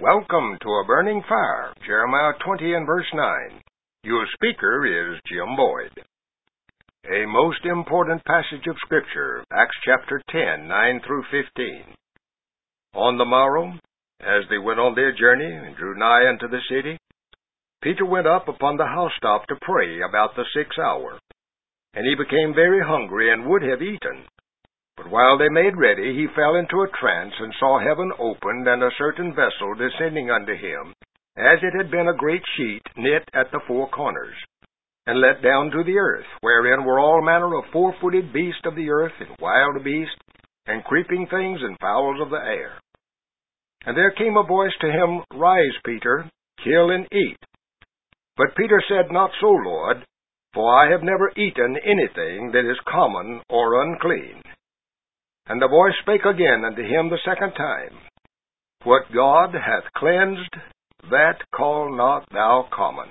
Welcome to A Burning Fire, Jeremiah 20 and verse 9. Your speaker is Jim Boyd. A most important passage of Scripture, Acts chapter 10, 9 through 15. On the morrow, as they went on their journey and drew nigh unto the city, Peter went up upon the housetop to pray about the 6th hour. And he became very hungry and would have eaten. But while they made ready, he fell into a trance, and saw heaven opened, and a certain vessel descending unto him, as it had been a great sheet knit at the four corners, and let down to the earth, wherein were all manner of four-footed beasts of the earth, and wild beasts, and creeping things, and fowls of the air. And there came a voice to him, Rise, Peter, kill and eat. But Peter said, Not so, Lord, for I have never eaten anything that is common or unclean. And the voice spake again unto him the second time, What God hath cleansed, that call not thou common.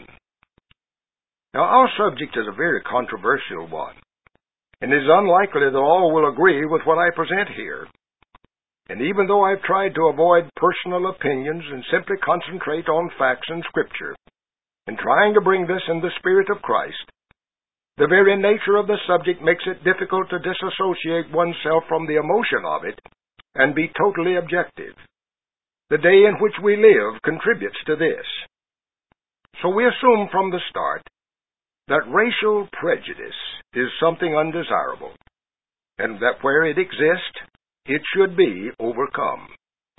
Now our subject is a very controversial one, and it is unlikely that all will agree with what I present here. And even though I've tried to avoid personal opinions and simply concentrate on facts and Scripture, in trying to bring this in the Spirit of Christ, the very nature of the subject makes it difficult to disassociate oneself from the emotion of it and be totally objective. The day in which we live contributes to this. So we assume from the start that racial prejudice is something undesirable, and that where it exists, it should be overcome.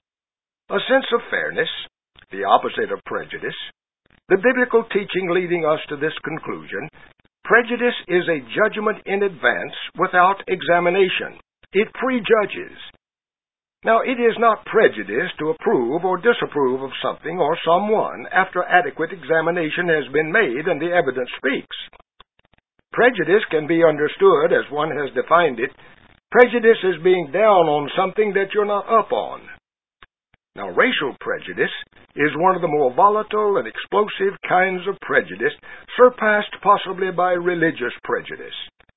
A sense of fairness, the opposite of prejudice, the biblical teaching leading us to this conclusion. Prejudice is a judgment in advance without examination. It prejudges. Now, it is not prejudice to approve or disapprove of something or someone after adequate examination has been made and the evidence speaks. Prejudice can be understood as one has defined it. Prejudice is being down on something that you're not up on. Now, racial prejudice is one of the more volatile and explosive kinds of prejudice, surpassed possibly by religious prejudice.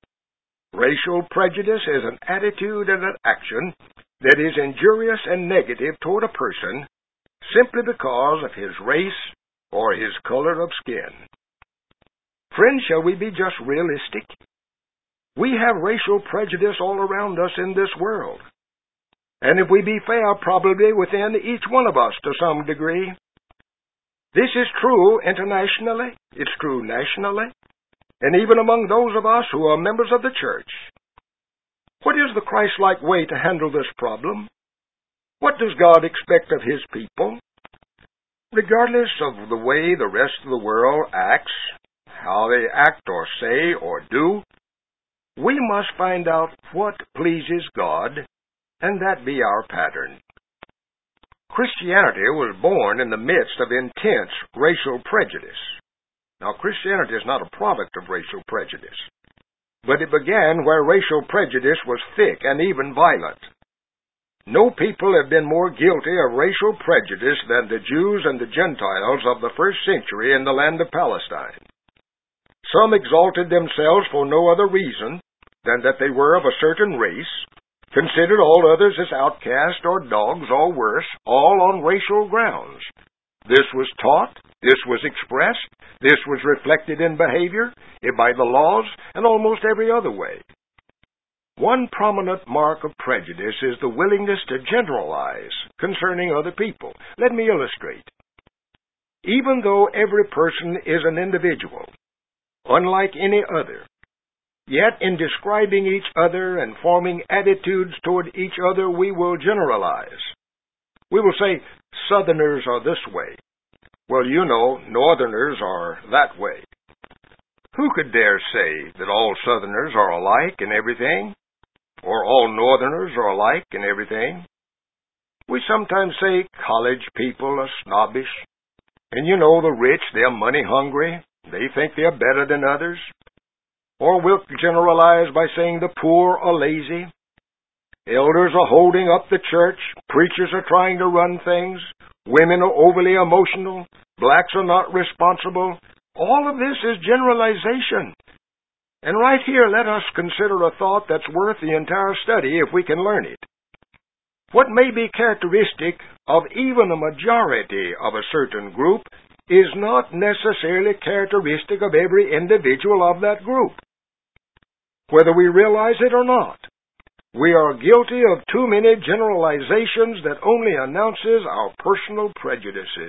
Racial prejudice is an attitude and an action that is injurious and negative toward a person simply because of his race or his color of skin. Friends, shall we be just realistic? We have racial prejudice all around us in this world. And if we be fair, probably within each one of us to some degree. This is true internationally, it's true nationally, and even among those of us who are members of the church. What is the Christ-like way to handle this problem? What does God expect of His people? Regardless of the way the rest of the world acts, how they act or say or do, we must find out what pleases God, and that be our pattern. Christianity was born in the midst of intense racial prejudice. Now, Christianity is not a product of racial prejudice, but it began where racial prejudice was thick and even violent. No people have been more guilty of racial prejudice than the Jews and the Gentiles of the first century in the land of Palestine. Some exalted themselves for no other reason than that they were of a certain race, considered all others as outcasts or dogs or worse, all on racial grounds. This was taught, this was expressed, this was reflected in behavior, by the laws, and almost every other way. One prominent mark of prejudice is the willingness to generalize concerning other people. Let me illustrate. Even though every person is an individual, unlike any other, yet in describing each other and forming attitudes toward each other, we will generalize. We will say, Southerners are this way. Well, you know, Northerners are that way. Who could dare say that all Southerners are alike in everything? Or all Northerners are alike in everything? We sometimes say college people are snobbish. And you know, the rich, they're money hungry. They think they're better than others. Or we'll generalize by saying the poor are lazy. Elders are holding up the church. Preachers are trying to run things. Women are overly emotional. Blacks are not responsible. All of this is generalization. And right here, let us consider a thought that's worth the entire study if we can learn it. What may be characteristic of even a majority of a certain group is not necessarily characteristic of every individual of that group. Whether we realize it or not, we are guilty of too many generalizations that only announces our personal prejudices.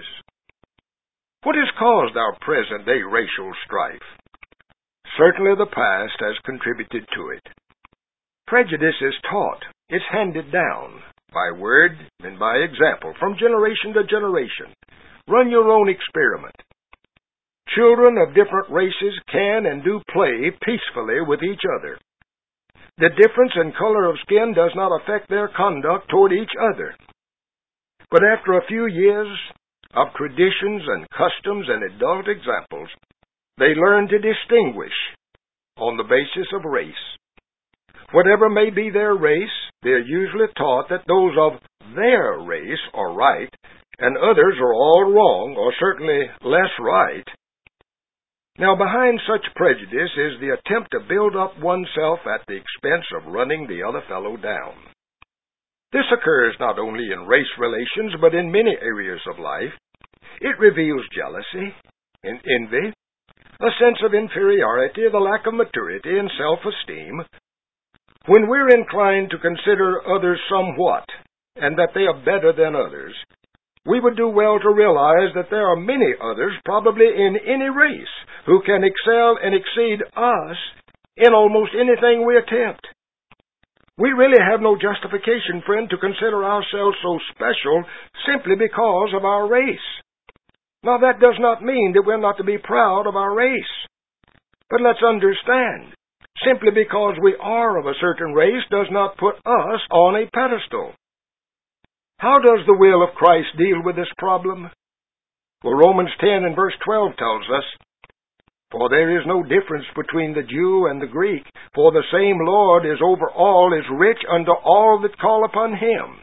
What has caused our present-day racial strife? Certainly the past has contributed to it. Prejudice is taught, it's handed down, by word and by example, from generation to generation. Run your own experiment. Children of different races can and do play peacefully with each other. The difference in color of skin does not affect their conduct toward each other. But after a few years of traditions and customs and adult examples, they learn to distinguish on the basis of race. Whatever may be their race, they are usually taught that those of their race are right, and others are all wrong, or certainly less right. Now, behind such prejudice is the attempt to build up oneself at the expense of running the other fellow down. This occurs not only in race relations, but in many areas of life. It reveals jealousy and envy, a sense of inferiority, the lack of maturity and self-esteem. When we're inclined to consider others somewhat, and that they are better than others, we would do well to realize that there are many others, probably in any race, who can excel and exceed us in almost anything we attempt. We really have no justification, friend, to consider ourselves so special simply because of our race. Now, that does not mean that we're not to be proud of our race. But let's understand, simply because we are of a certain race does not put us on a pedestal. How does the will of Christ deal with this problem? Well, Romans 10 and verse 12 tells us, "For there is no difference between the Jew and the Greek, for the same Lord is over all, is rich unto all that call upon him."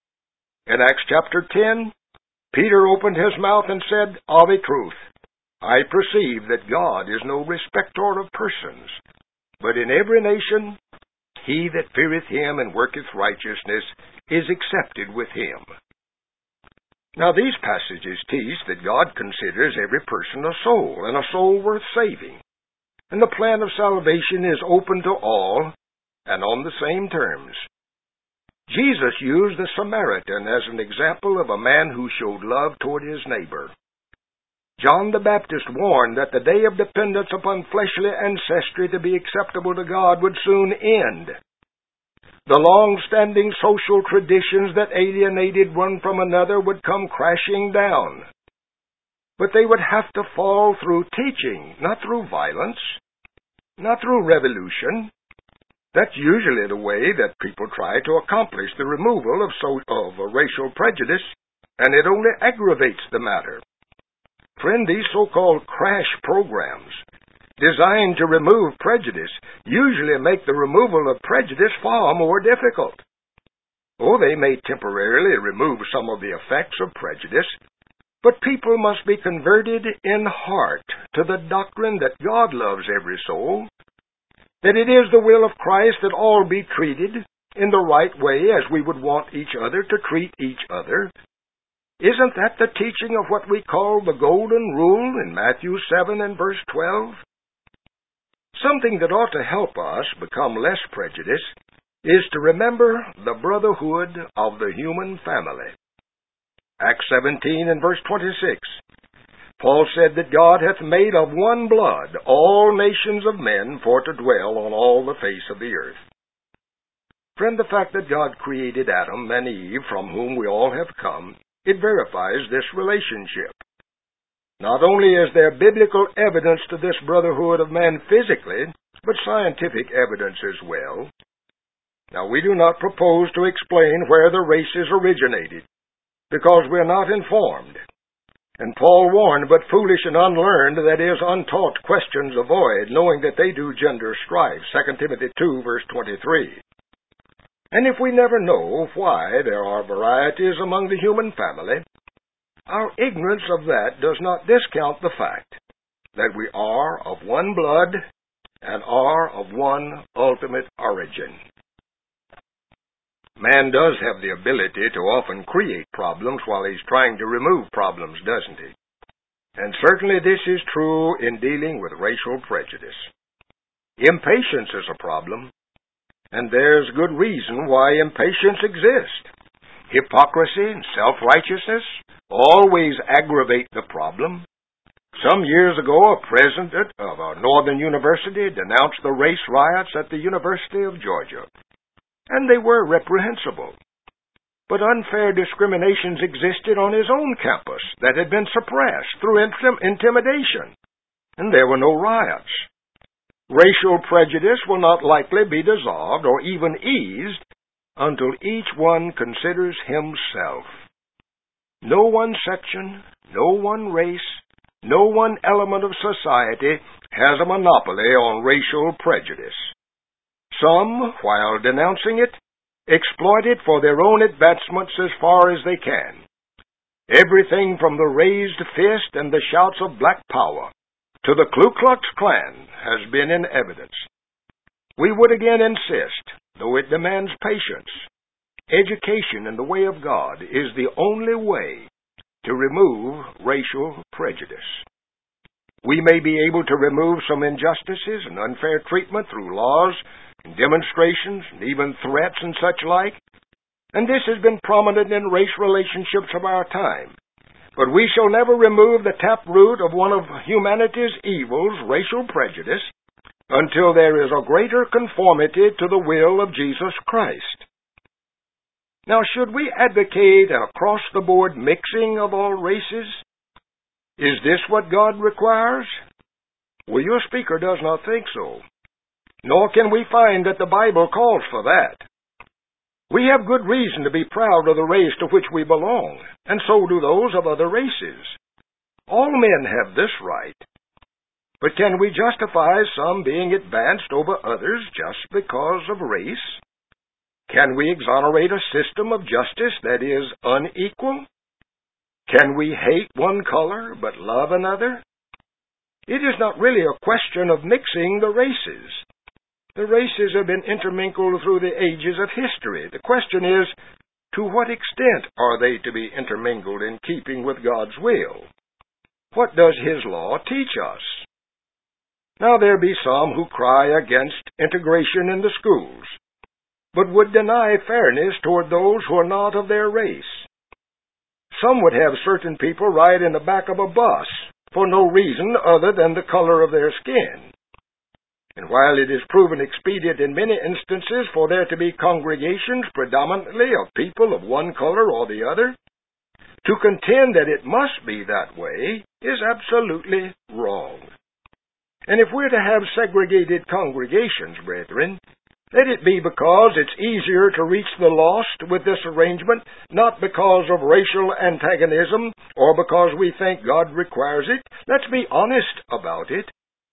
In Acts chapter 10, Peter opened his mouth and said, "Of a truth, I perceive that God is no respecter of persons, but in every nation he that feareth him and worketh righteousness is accepted with him." Now these passages teach that God considers every person a soul, and a soul worth saving. And the plan of salvation is open to all, and on the same terms. Jesus used the Samaritan as an example of a man who showed love toward his neighbor. John the Baptist warned that the day of dependence upon fleshly ancestry to be acceptable to God would soon end. The long-standing social traditions that alienated one from another would come crashing down. But they would have to fall through teaching, not through violence, not through revolution. That's usually the way that people try to accomplish the removal of racial prejudice, and it only aggravates the matter. Friend, these so-called crash programs, designed to remove prejudice, usually make the removal of prejudice far more difficult. Oh, they may temporarily remove some of the effects of prejudice, but people must be converted in heart to the doctrine that God loves every soul, that it is the will of Christ that all be treated in the right way as we would want each other to treat each other. Isn't that the teaching of what we call the Golden Rule in Matthew 7 and verse 12? Something that ought to help us become less prejudiced is to remember the brotherhood of the human family. Acts 17 and verse 26. Paul said that God hath made of one blood all nations of men for to dwell on all the face of the earth. Friend, the fact that God created Adam and Eve, from whom we all have come, it verifies this relationship. Not only is there biblical evidence to this brotherhood of man physically, but scientific evidence as well. Now, we do not propose to explain where the races originated, because we are not informed. And Paul warned, "But foolish and unlearned, that is, untaught questions avoid, knowing that they do gender strife." 2 Timothy 2, verse 23. And if we never know why there are varieties among the human family, our ignorance of that does not discount the fact that we are of one blood and are of one ultimate origin. Man does have the ability to often create problems while he's trying to remove problems, doesn't he? And certainly this is true in dealing with racial prejudice. Impatience is a problem, and there's good reason why impatience exists. Hypocrisy and self-righteousness always aggravate the problem. Some years ago, a president of a northern university denounced the race riots at the University of Georgia, and they were reprehensible. But unfair discriminations existed on his own campus that had been suppressed through intimidation, and there were no riots. Racial prejudice will not likely be dissolved or even eased until each one considers himself. No one section, no one race, no one element of society has a monopoly on racial prejudice. Some, while denouncing it, exploit it for their own advancements as far as they can. Everything from the raised fist and the shouts of black power to the Ku Klux Klan has been in evidence. We would again insist, though it demands patience, education in the way of God is the only way to remove racial prejudice. We may be able to remove some injustices and unfair treatment through laws and demonstrations and even threats and such like, and this has been prominent in race relationships of our time. But we shall never remove the taproot of one of humanity's evils, racial prejudice, until there is a greater conformity to the will of Jesus Christ. Now, should we advocate an across-the-board mixing of all races? Is this what God requires? Well, your speaker does not think so. Nor can we find that the Bible calls for that. We have good reason to be proud of the race to which we belong, and so do those of other races. All men have this right. But can we justify some being advanced over others just because of race? Can we exonerate a system of justice that is unequal? Can we hate one color but love another? It is not really a question of mixing the races. The races have been intermingled through the ages of history. The question is, to what extent are they to be intermingled in keeping with God's will? What does His law teach us? Now there be some who cry against integration in the schools, but would deny fairness toward those who are not of their race. Some would have certain people ride in the back of a bus for no reason other than the color of their skin. And while it is proven expedient in many instances for there to be congregations predominantly of people of one color or the other, to contend that it must be that way is absolutely wrong. And if we're to have segregated congregations, brethren, let it be because it's easier to reach the lost with this arrangement, not because of racial antagonism or because we think God requires it. Let's be honest about it.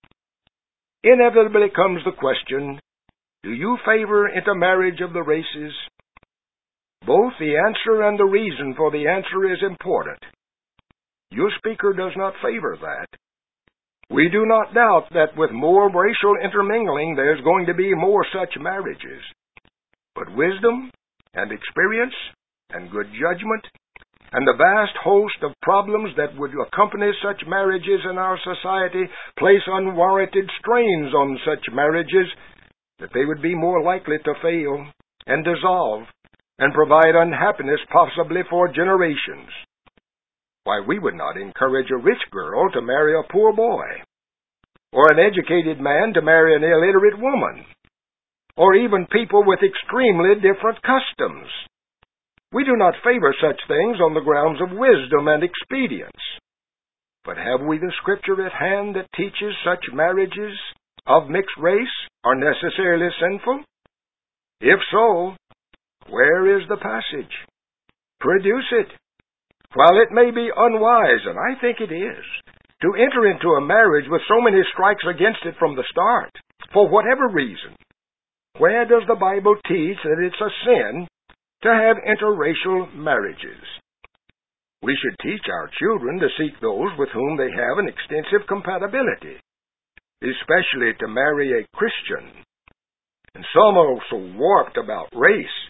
Inevitably comes the question, do you favor intermarriage of the races? Both the answer and the reason for the answer is important. Your speaker does not favor that. We do not doubt that with more racial intermingling there's going to be more such marriages. But wisdom and experience and good judgment and the vast host of problems that would accompany such marriages in our society place unwarranted strains on such marriages that they would be more likely to fail and dissolve and provide unhappiness possibly for generations. Why, we would not encourage a rich girl to marry a poor boy, or an educated man to marry an illiterate woman, or even people with extremely different customs. We do not favor such things on the grounds of wisdom and expedience. But have we the Scripture at hand that teaches such marriages of mixed race are necessarily sinful? If so, where is the passage? Produce it. While it may be unwise, and I think it is, to enter into a marriage with so many strikes against it from the start, for whatever reason, where does the Bible teach that it's a sin to have interracial marriages? We should teach our children to seek those with whom they have an extensive compatibility, especially to marry a Christian. And some are so warped about race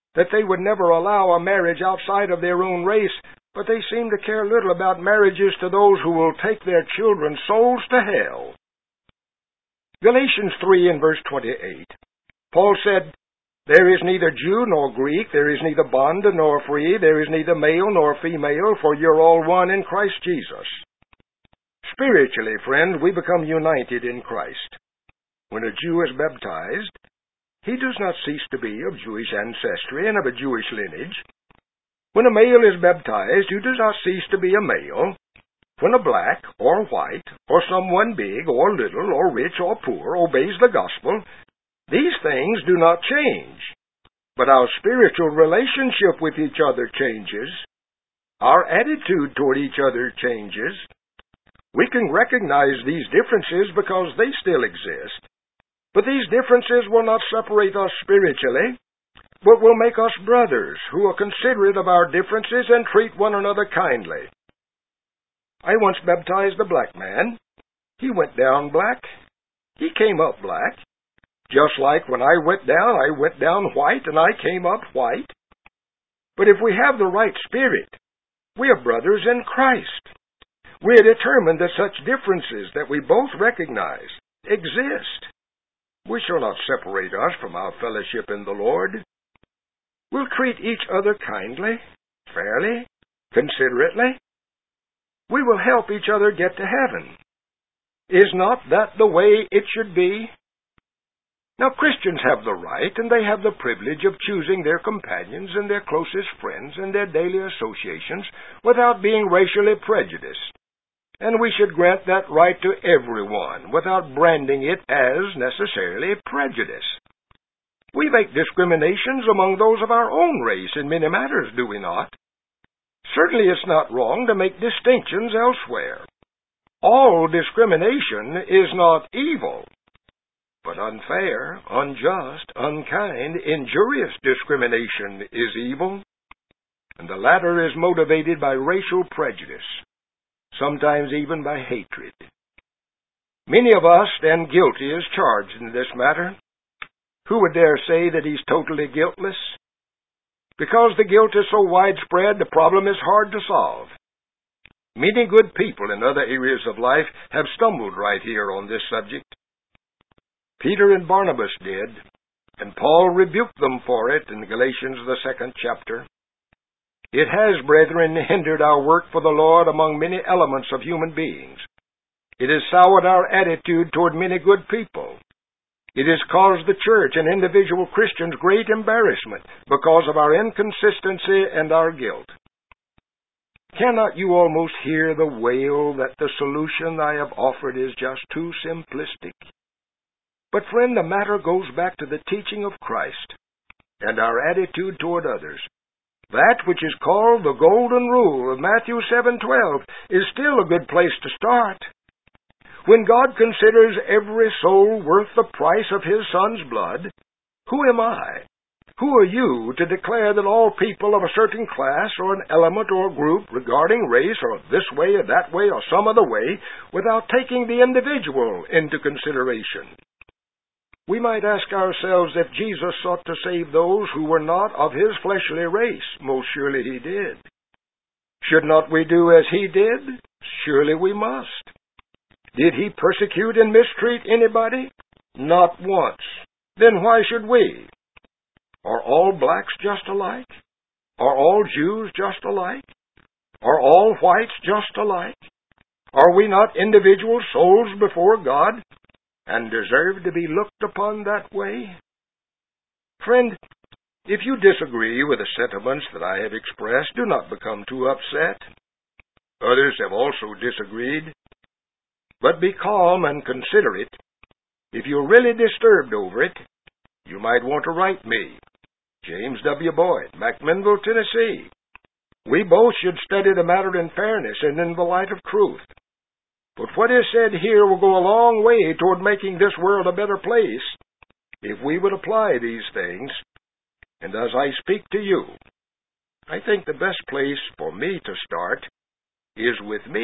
that they would never allow a marriage outside of their own race, but they seem to care little about marriages to those who will take their children's souls to hell. Galatians 3 and verse 28. Paul said, "There is neither Jew nor Greek, there is neither bond nor free, there is neither male nor female, for you're all one in Christ Jesus." Spiritually, friends, we become united in Christ. When a Jew is baptized, he does not cease to be of Jewish ancestry and of a Jewish lineage. When a male is baptized, he does not cease to be a male. When a black or white, or someone big or little, or rich or poor, obeys the gospel, these things do not change. But our spiritual relationship with each other changes. Our attitude toward each other changes. We can recognize these differences because they still exist. But these differences will not separate us spiritually, but will make us brothers who are considerate of our differences and treat one another kindly. I once baptized a black man. He went down black. He came up black. Just like when I went down white, and I came up white. But if we have the right spirit, we are brothers in Christ. We are determined that such differences that we both recognize exist. We shall not separate us from our fellowship in the Lord. We'll treat each other kindly, fairly, considerately. We will help each other get to heaven. Is not that the way it should be? Now, Christians have the right and they have the privilege of choosing their companions and their closest friends and their daily associations without being racially prejudiced. And we should grant that right to everyone without branding it as necessarily prejudice. We make discriminations among those of our own race in many matters, do we not? Certainly it's not wrong to make distinctions elsewhere. All discrimination is not evil, but unfair, unjust, unkind, injurious discrimination is evil, and the latter is motivated by racial prejudice, sometimes even by hatred. Many of us stand guilty as charged in this matter. Who would dare say that he's totally guiltless? Because the guilt is so widespread, the problem is hard to solve. Many good people in other areas of life have stumbled right here on this subject. Peter and Barnabas did, and Paul rebuked them for it in Galatians, the 2nd chapter. It has, brethren, hindered our work for the Lord among many elements of human beings. It has soured our attitude toward many good people. It has caused the church and individual Christians great embarrassment because of our inconsistency and our guilt. Cannot you almost hear the wail that the solution I have offered is just too simplistic? But friend, the matter goes back to the teaching of Christ and our attitude toward others. That which is called the golden rule of Matthew 7:12 is still a good place to start. When God considers every soul worth the price of His Son's blood, who am I? Who are you to declare that all people of a certain class or an element or group regarding race or this way or that way or some other way without taking the individual into consideration? We might ask ourselves if Jesus sought to save those who were not of His fleshly race. Most surely He did. Should not we do as He did? Surely we must. Did He persecute and mistreat anybody? Not once. Then why should we? Are all blacks just alike? Are all Jews just alike? Are all whites just alike? Are we not individual souls before God and deserve to be looked upon that way? Friend, if you disagree with the sentiments that I have expressed, do not become too upset. Others have also disagreed. But be calm and considerate. If you're really disturbed over it, you might want to write me, James W. Boyd, McMinnville, Tennessee. We both should study the matter in fairness and in the light of truth. But what is said here will go a long way toward making this world a better place if we would apply these things. And as I speak to you, I think the best place for me to start is with me.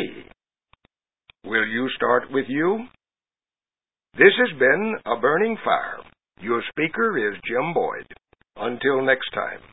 Will you start with you? This has been A Burning Fire. Your speaker is Jim Boyd. Until next time.